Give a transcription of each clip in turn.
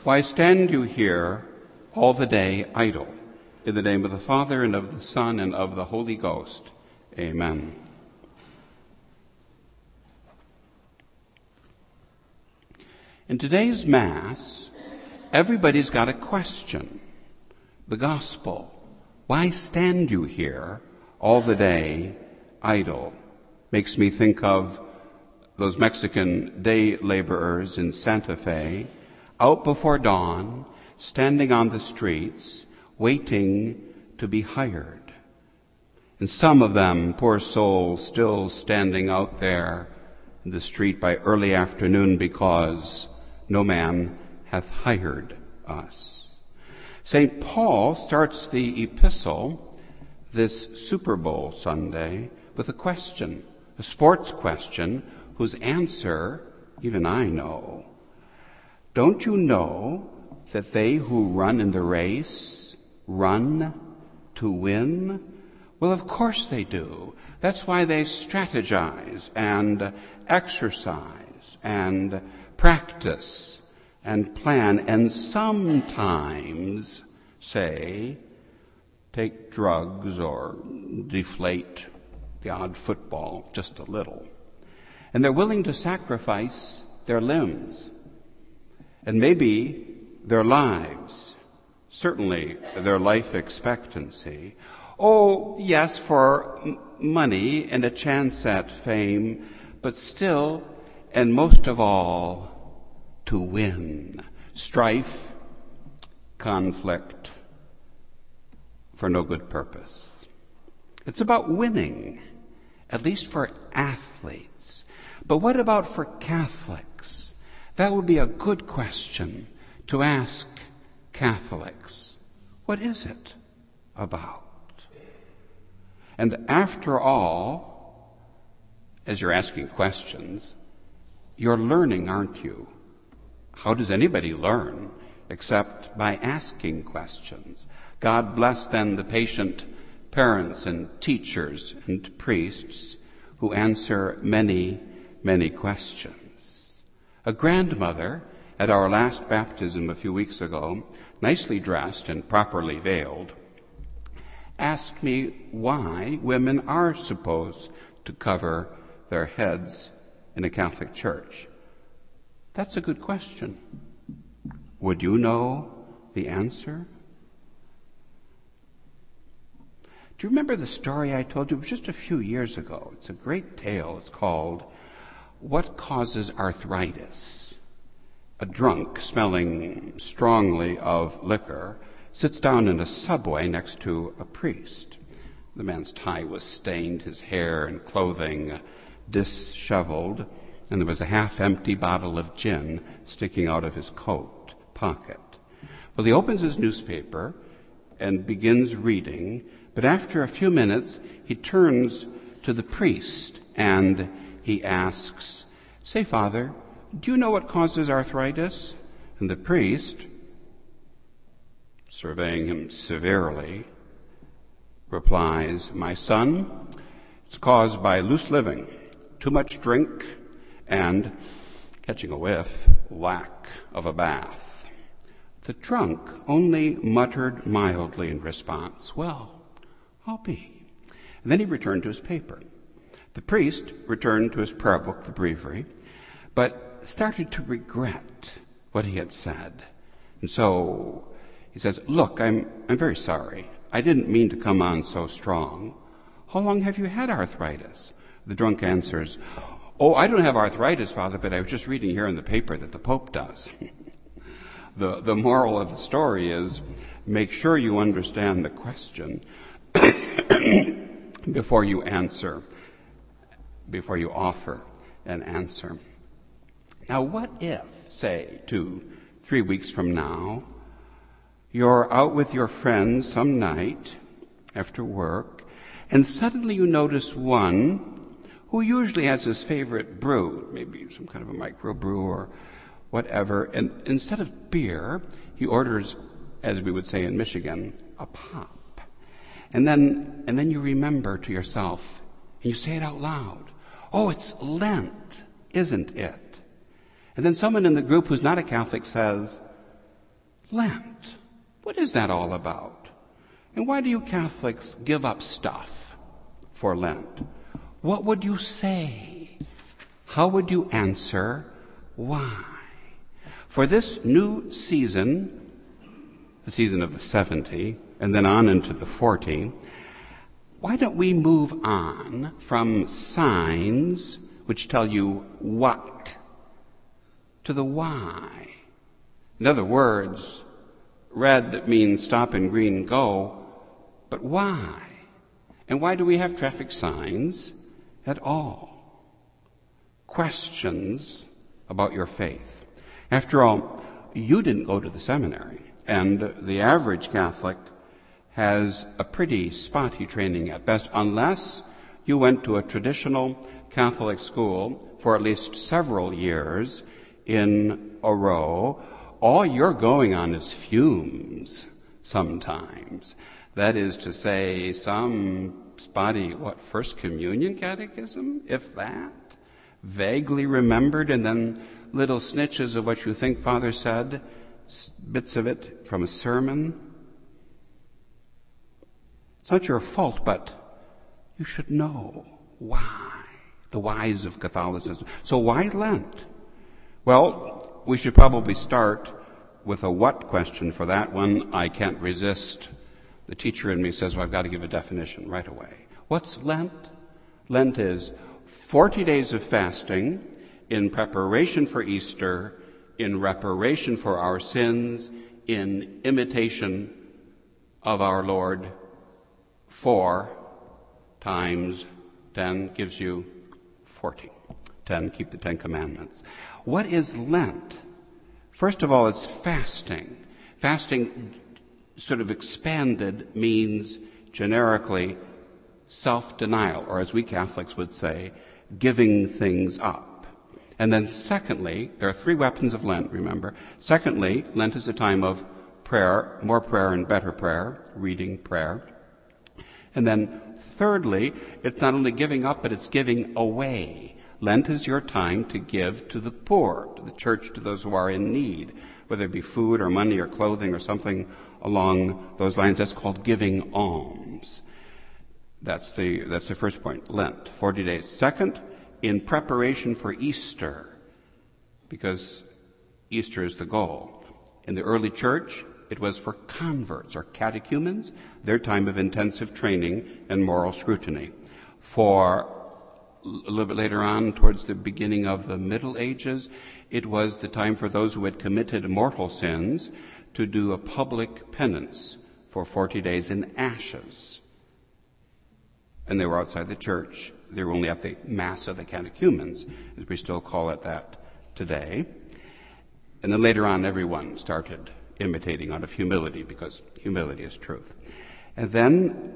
Why stand you here all the day idle? In the name of the Father, and of the Son, and of the Holy Ghost. Amen. In today's Mass, everybody's got a question. The Gospel. Why stand you here all the day idle? Makes me think of those Mexican day laborers in Santa Fe, out before dawn, standing on the streets, waiting to be hired. And some of them, poor souls, still standing out there in the street by early afternoon because no man hath hired us. St. Paul starts the epistle this Super Bowl Sunday with a question, a sports question, whose answer even I know. Don't you know that they who run in the race run to win? Well, of course they do. That's why they strategize and exercise and practice and plan and sometimes say, take drugs or deflate the odd football just a little. And they're willing to sacrifice their limbs and maybe their lives, certainly their life expectancy. Oh, yes, for money and a chance at fame, but still, and most of all, to win. Strife, conflict, for no good purpose. It's about winning, at least for athletes. But what about for Catholics? That would be a good question to ask Catholics. What is it about? And after all, as you're asking questions, you're learning, aren't you? How does anybody learn except by asking questions? God bless then the patient parents and teachers and priests who answer many, many questions. A grandmother at our last baptism a few weeks ago, nicely dressed and properly veiled, asked me why women are supposed to cover their heads in a Catholic church. That's a good question. Would you know the answer? Do you remember the story I told you? It was just a few years ago. It's a great tale. It's called What Causes Arthritis? A drunk smelling strongly of liquor sits down in a subway next to a priest. The man's tie was stained, his hair and clothing disheveled, and there was a half-empty bottle of gin sticking out of his coat pocket. Well, he opens his newspaper and begins reading, but after a few minutes, he turns to the priest and he asks, "Say, Father, do you know what causes arthritis?" And the priest, surveying him severely, replies, "My son, it's caused by loose living, too much drink, and, catching a whiff, lack of a bath." The drunk only muttered mildly in response, "Well, I'll be." And then he returned to his paper. The priest returned to his prayer book, the breviary, but started to regret what he had said. And so he says, "Look, I'm very sorry. I didn't mean to come on so strong. How long have you had arthritis?" The drunk answers, "Oh, I don't have arthritis, Father, but I was just reading here in the paper that the Pope does." The moral of the story is, make sure you understand the question before you offer an answer. Now, what if, say, 2-3 weeks from now, you're out with your friends some night after work, and suddenly you notice one who usually has his favorite brew, maybe some kind of a microbrew or whatever, and instead of beer, he orders, as we would say in Michigan, a pop. And then you remember to yourself, and you say it out loud, "Oh, it's Lent, isn't it?" And then someone in the group who's not a Catholic says, Lent. What is that all about? And why do you Catholics give up stuff for Lent? What would you say? How would you answer? Why? For this new season, the season of the 70, and then on into the 40, why don't we move on from signs which tell you what to the why? In other words, red means stop and green go, but why? And why do we have traffic signs at all? Questions about your faith. After all, you didn't go to the seminary, and the average Catholic has a pretty spotty training at best, unless you went to a traditional Catholic school for at least several years in a row. All you're going on is fumes sometimes. That is to say, some spotty, First Communion catechism, if that, vaguely remembered, and then little snitches of what you think Father said, bits of it from a sermon. It's not your fault, but you should know why, the whys of Catholicism. So why Lent? Well, we should probably start with a what question for that one. I can't resist. The teacher in me says, well, I've got to give a definition right away. What's Lent? Lent is 40 days of fasting in preparation for Easter, in reparation for our sins, in imitation of our Lord. 4 times 10 gives you 40. 10, keep the 10 commandments. What is Lent? First of all, it's fasting. Fasting, sort of expanded, means generically self-denial, or as we Catholics would say, giving things up. And then secondly, there are 3 weapons of Lent, remember. Secondly, Lent is a time of prayer, more prayer and better prayer, reading prayer. And then thirdly, it's not only giving up, but it's giving away. Lent is your time to give to the poor, to the church, to those who are in need, whether it be food or money or clothing or something along those lines. That's called giving alms. That's the first point, Lent, 40 days. Second, in preparation for Easter, because Easter is the goal. In the early church, it was for converts or catechumens, their time of intensive training and moral scrutiny. For a little bit later on, towards the beginning of the Middle Ages, it was the time for those who had committed mortal sins to do a public penance for 40 days in ashes. And they were outside the church. They were only at the Mass of the catechumens, as we still call it that today. And then later on, everyone started imitating out of humility, because humility is truth. And then,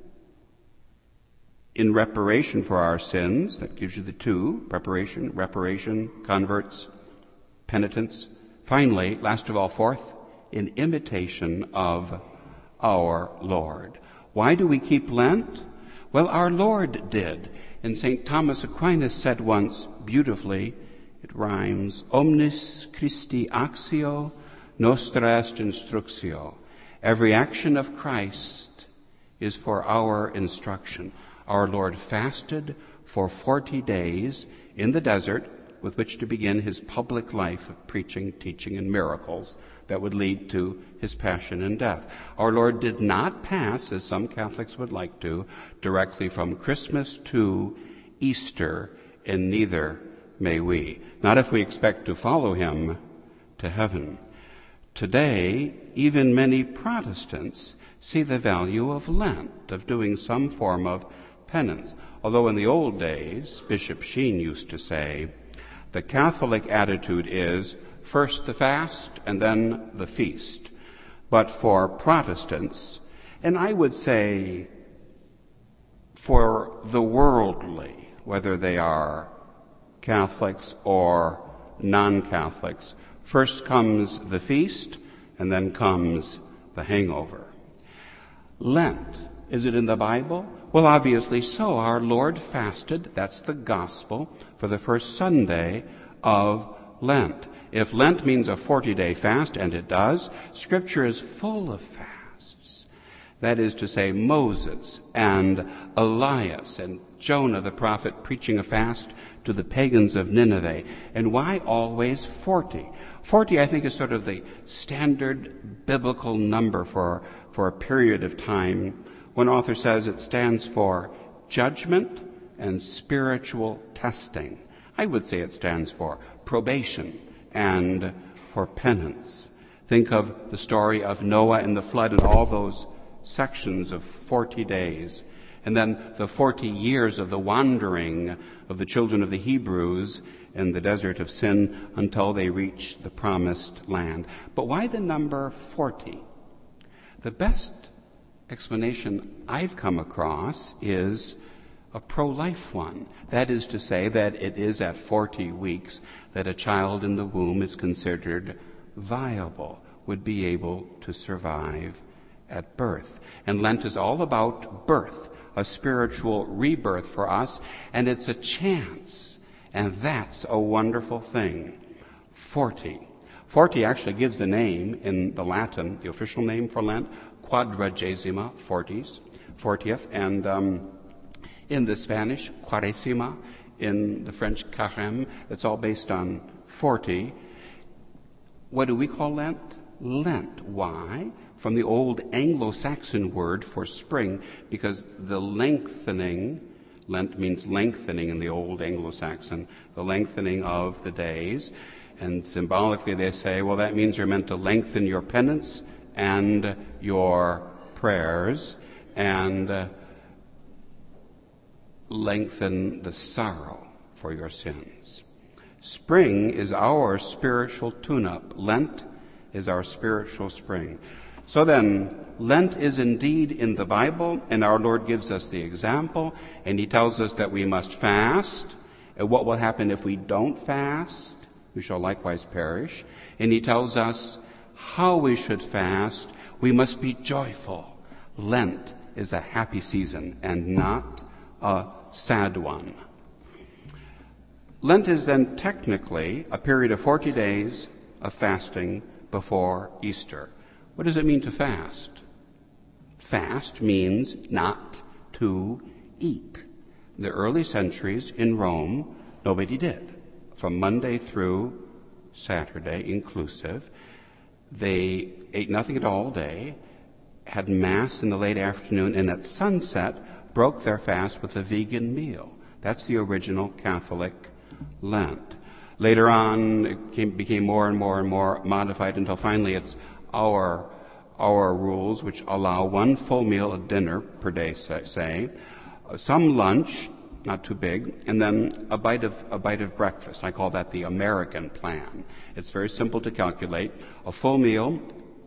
in reparation for our sins, that gives you the 2, preparation, reparation, converts, penitence. Finally, last of all, fourth, in imitation of our Lord. Why do we keep Lent? Well, our Lord did. And St. Thomas Aquinas said once, beautifully, it rhymes, omnis Christi actio nostra est instructio. Every action of Christ is for our instruction. Our Lord fasted for 40 days in the desert with which to begin his public life of preaching, teaching, and miracles that would lead to his passion and death. Our Lord did not pass, as some Catholics would like to, directly from Christmas to Easter, and neither may we. Not if we expect to follow him to heaven. Today, even many Protestants see the value of Lent, of doing some form of penance. Although in the old days, Bishop Sheen used to say, the Catholic attitude is first the fast and then the feast. But for Protestants, and I would say for the worldly, whether they are Catholics or non-Catholics, first comes the feast, and then comes the hangover. Lent, is it in the Bible? Well, obviously so. Our Lord fasted, that's the gospel, for the first Sunday of Lent. If Lent means a 40-day fast, and it does, Scripture is full of fasts. That is to say, Moses and Elias and Jonah the prophet preaching a fast to the pagans of Nineveh. And why always 40? 40, I think, is sort of the standard biblical number for a period of time. One author says it stands for judgment and spiritual testing. I would say it stands for probation and for penance. Think of the story of Noah and the flood and all those sections of 40 days. And then the 40 years of the wandering of the children of the Hebrews in the desert of sin until they reached the promised land. But why the number 40? The best explanation I've come across is a pro-life one. That is to say that it is at 40 weeks that a child in the womb is considered viable, would be able to survive at birth. And Lent is all about birth, a spiritual rebirth for us, and it's a chance, and that's a wonderful thing. 40. 40 actually gives the name in the Latin, the official name for Lent, Quadragesima, 40th, and in the Spanish, Cuaresima, in the French, Carême. It's all based on 40. What do we call Lent? Lent. Why? From the old Anglo-Saxon word for spring, because the lengthening, Lent means lengthening in the old Anglo-Saxon, the lengthening of the days. And symbolically they say, well, that means you're meant to lengthen your penance and your prayers and lengthen the sorrow for your sins. Spring is our spiritual tune-up. Lent is our spiritual spring. So then, Lent is indeed in the Bible, and our Lord gives us the example, and he tells us that we must fast. And what will happen if we don't fast? We shall likewise perish. And he tells us how we should fast. We must be joyful. Lent is a happy season and not a sad one. Lent is then technically a period of 40 days of fasting before Easter. What does it mean to fast? Fast means not to eat. In the early centuries in Rome, nobody did. From Monday through Saturday inclusive, they ate nothing at all day, had Mass in the late afternoon, and at sunset broke their fast with a vegan meal. That's the original Catholic Lent. Later on, it became more and more and more modified until finally it's our rules, which allow one full meal at dinner per day, say, some lunch, not too big, and then a bite of breakfast. I call that the American plan. It's very simple to calculate. A full meal,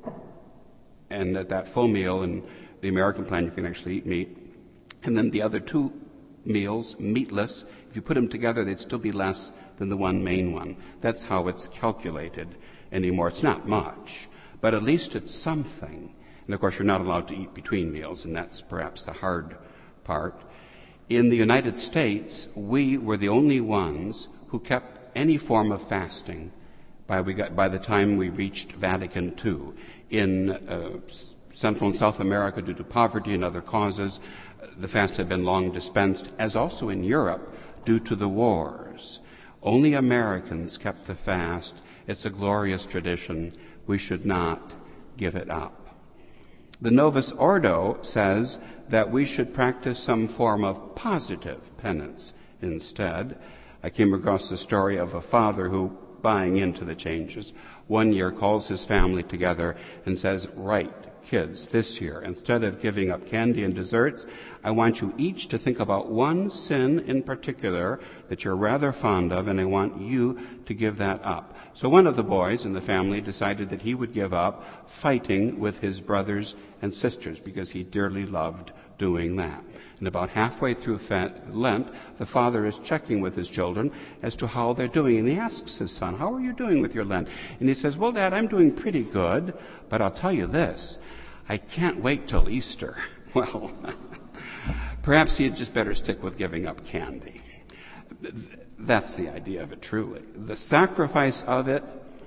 and at that full meal in the American plan, you can actually eat meat. And then the other two meals, meatless, if you put them together, they'd still be less than the one main one. That's how it's calculated anymore. It's not much, but at least it's something. And of course, you're not allowed to eat between meals, and that's perhaps the hard part. In the United States, we were the only ones who kept any form of fasting by the time we reached Vatican II. In Central and South America, due to poverty and other causes, the fast had been long dispensed, as also in Europe, due to the wars. Only Americans kept the fast. It's a glorious tradition. We should not give it up. The Novus Ordo says that we should practice some form of positive penance instead. I came across the story of a father who, buying into the changes, one year calls his family together and says, right, kids, this year, instead of giving up candy and desserts, I want you each to think about one sin in particular that you're rather fond of, and I want you to give that up. So one of the boys in the family decided that he would give up fighting with his brothers and sisters because he dearly loved doing that. And about halfway through Lent, the father is checking with his children as to how they're doing. And he asks his son, how are you doing with your Lent? And he says, well, Dad, I'm doing pretty good, but I'll tell you this, I can't wait till Easter. Well, perhaps he'd just better stick with giving up candy. That's the idea of it, truly. The sacrifice of it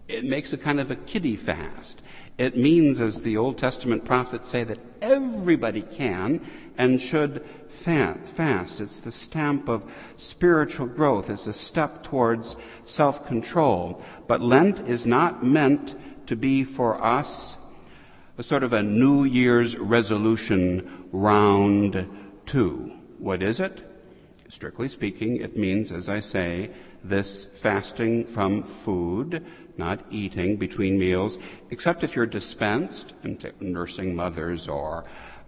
It makes a kind of a kiddie fast. It means, as the Old Testament prophets say, that everybody can and should fast. It's the stamp of spiritual growth. It's a step towards self-control. But Lent is not meant to be for us a sort of a New Year's resolution round 2. What is it? Strictly speaking, it means, as I say, this fasting from food, not eating between meals, except if you're dispensed, and nursing mothers or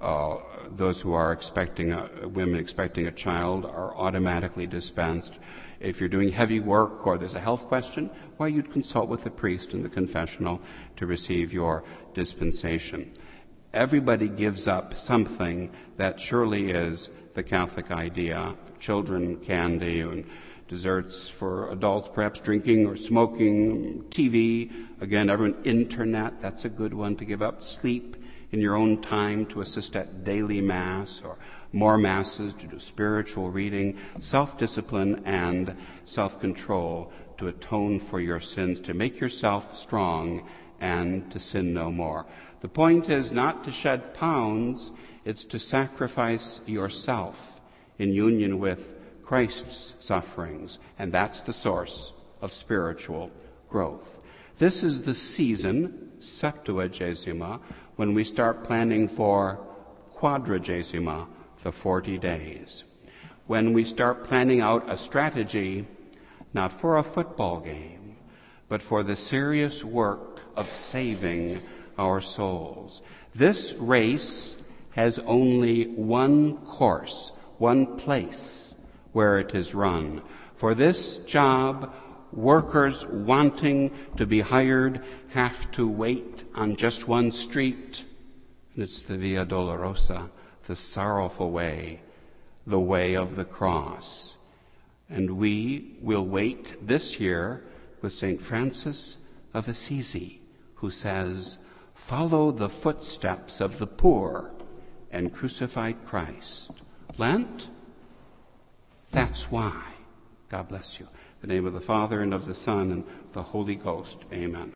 those who are women expecting a child are automatically dispensed. If you're doing heavy work or there's a health question, why, you'd consult with the priest in the confessional to receive your dispensation. Everybody gives up something that surely is the Catholic idea. Children, candy, and desserts. For adults, perhaps drinking or smoking, TV. Again, everyone, internet, that's a good one to give up. Sleep in your own time to assist at daily Mass or more Masses, to do spiritual reading, self-discipline and self-control to atone for your sins, to make yourself strong and to sin no more. The point is not to shed pounds, it's to sacrifice yourself in union with Christ's sufferings, and that's the source of spiritual growth. This is the season, Septuagesima, when we start planning for Quadragesima, the 40 days. When we start planning out a strategy, not for a football game, but for the serious work of saving our souls. This race has only one course, one place where it is run. For this job, workers wanting to be hired have to wait on just one street, and it's the Via Dolorosa, the sorrowful way, the way of the cross. And we will wait this year with St. Francis of Assisi, who says, "Follow the footsteps of the poor and crucified Christ." Lent? That's why. God bless you. In the name of the Father, and of the Son, and the Holy Ghost. Amen.